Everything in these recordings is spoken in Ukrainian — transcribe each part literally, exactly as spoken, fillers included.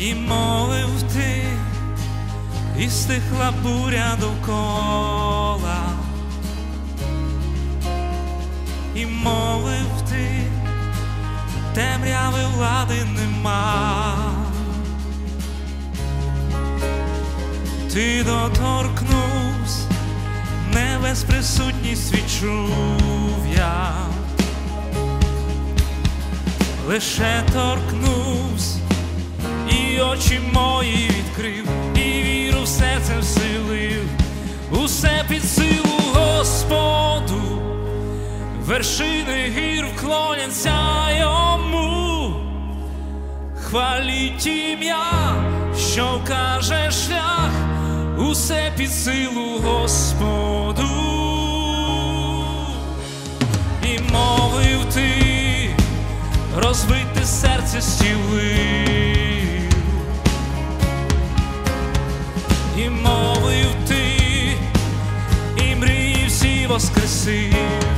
І мовив ти, і стихла буря довкола. І мовив ти, темряви влади нема. Ти доторкнувся, небес присутність відчув я. Лише торкнувся, і очі мої відкрив, і віру в серце вселив. Усе під силу Господу, вершини гір вклоняться йому. Хваліть ім'я, що вкаже шлях, усе під силу Господу. І мовив ти, розбите серце зцілив. І мовив ти, і мрії всі воскресив.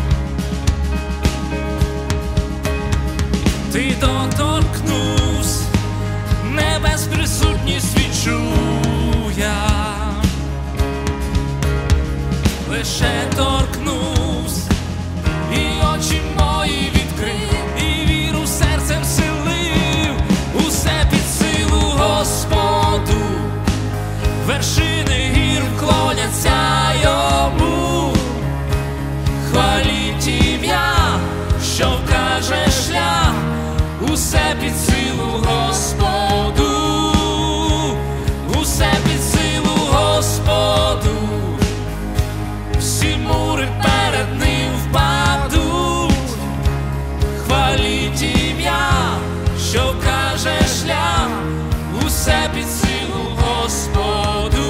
Ти доторкнувся, небес присутність відчув я. Лише торкнувся, і очі мої відкрив, і віру в серце вселив. Усе під силу Господу, вершини гір вклоняться йому. Хваліть ім'я, що вкаже шлях, усе під силу Господу, усе під силу Господу. Всі мури перед ним впадуть. Хваліть ім'я, що вкаже шлях, усе під силу Господу.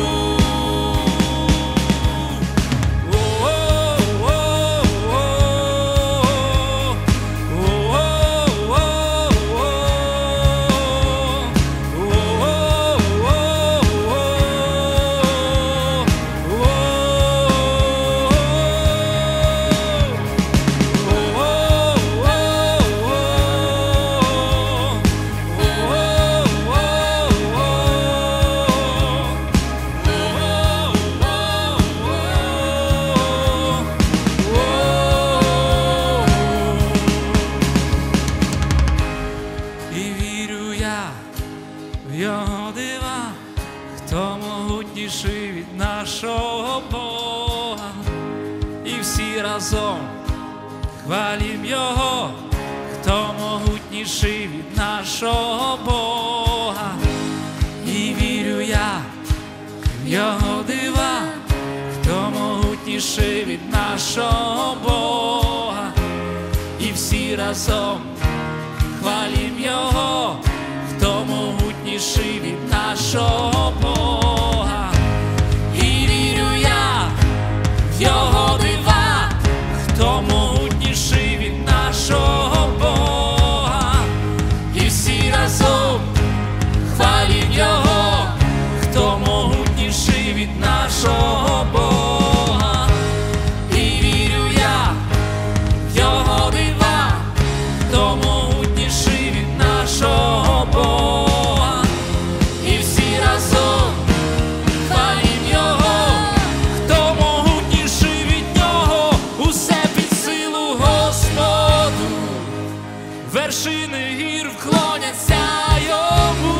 В його дива, хто могутніший від нашого Бога. І всі разом хвалім його, хто могутніший від нашого Бога. І вірю я в його дива, хто могутніший від нашого Бога. І всі разом хвалім його, хто могутніший від нашого Бога. І вірю я в його дива, хто могутніший від нашого Бога. І всі разом хвалім його, хто могутніший від нашого Бога. І вірю я в його дива, хто могутніший від нашого Бога. І всі разом хвалім його, хто могутніший від нього. Усе під силу Господу, вершини гір вклоняться йому.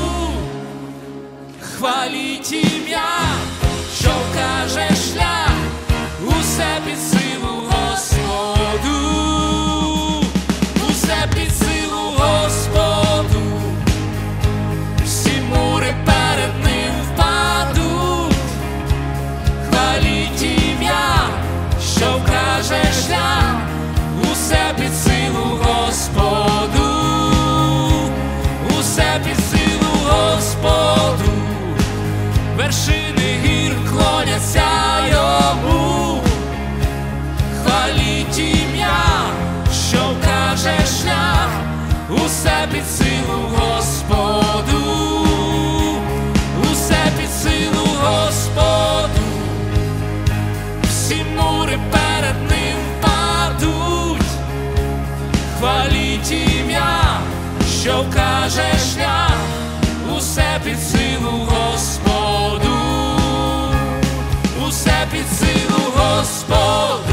Хваліть ім'я, що вкаже шлях, усе під силу Господу, усе під силу Господу. Всі мури перед ним впадуть. Хваліть ім'я, що вкаже шлях, усе під силу Господу, усе під силу Господу. Вершини гір вклоняться йому. Хваліть ім'я, що вкаже шлях, усе під силу Господу, усе під силу Господу. Всі мури перед ним падуть. Хваліть ім'я, що вкаже шлях, усе під силу Господу, усе під силу Господу.